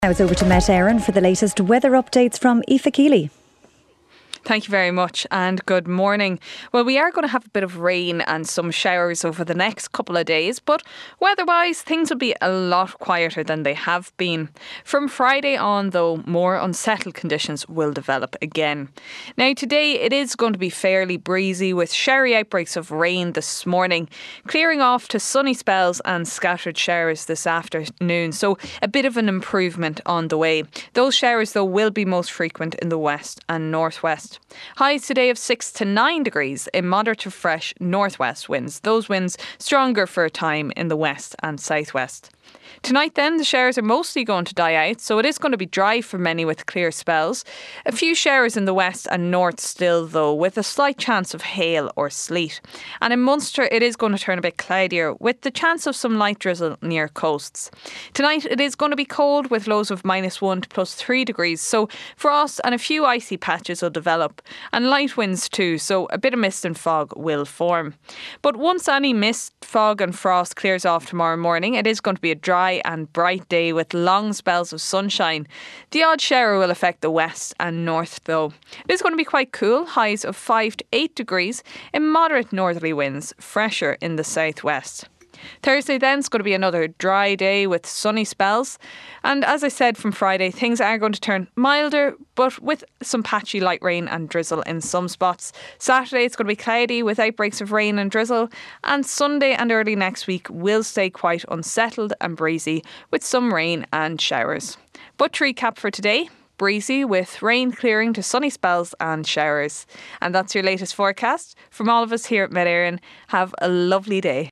Now it's over to Met Éireann for the latest weather updates from Aoife Keeley. Thank you very much and good morning. Well, we are going to have a bit of rain and some showers over the next couple of days, but weather-wise, things will be a lot quieter than they have been. From Friday on, though, more unsettled conditions will develop again. Now, today it is going to be fairly breezy with showery outbreaks of rain this morning, clearing off to sunny spells and scattered showers this afternoon, so a bit of an improvement on the way. Those showers, though, will be most frequent in the west and northwest. Highs today of 6 to 9 degrees in moderate to fresh northwest winds. Those winds stronger for a time in the west and southwest. Tonight then, the showers are mostly going to die out, so it is going to be dry for many with clear spells. A few showers in the west and north still though, with a slight chance of hail or sleet. And in Munster it is going to turn a bit cloudier with the chance of some light drizzle near coasts. Tonight it is going to be cold with lows of -1 to +3 degrees, so frost and a few icy patches will develop and light winds too, so a bit of mist and fog will form. But once any mist, fog and frost clears off tomorrow morning, it is going to be a dry and bright day with long spells of sunshine. The odd shower will affect the west and north though. It is going to be quite cool, highs of 5 to 8 degrees in moderate northerly winds, fresher in the southwest. Thursday then is going to be another dry day with sunny spells, and as I said from Friday, things are going to turn milder but with some patchy light rain and drizzle in some spots. Saturday it's going to be cloudy with outbreaks of rain and drizzle, and Sunday and early next week will stay quite unsettled and breezy with some rain and showers. But to recap for today, breezy with rain clearing to sunny spells and showers. And that's your latest forecast. From all of us here at Met Éireann, have a lovely day.